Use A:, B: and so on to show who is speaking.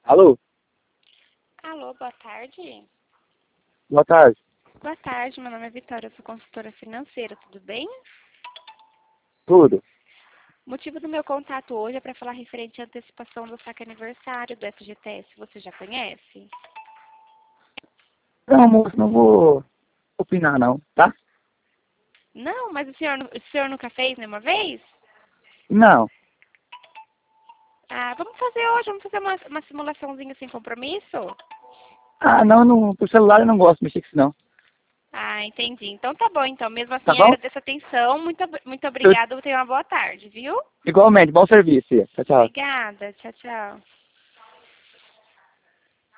A: Alô?
B: Alô, boa tarde.
A: Boa tarde.
B: Boa tarde, meu nome é Vitória, eu sou consultora financeira, tudo bem?
A: Tudo?
B: O motivo do meu contato hoje é para falar referente à antecipação do saque aniversário do FGTS. Você já conhece?
A: Não, moço, não vou opinar não, tá?
B: Não, mas o senhor nunca fez nenhuma vez?
A: Não.
B: Ah, vamos fazer hoje, vamos fazer uma simulaçãozinha sem compromisso?
A: Ah, não, não, por celular eu não gosto de mexer com isso não.
B: Ah, entendi. Então tá bom, então. Mesmo
A: Tá
B: assim,
A: bom?
B: agradeço a atenção. Muito
A: Eu-
B: obrigada, tenha uma boa tarde, viu?
A: Igualmente, bom serviço. Tchau, tchau.
B: Obrigada, tchau, tchau.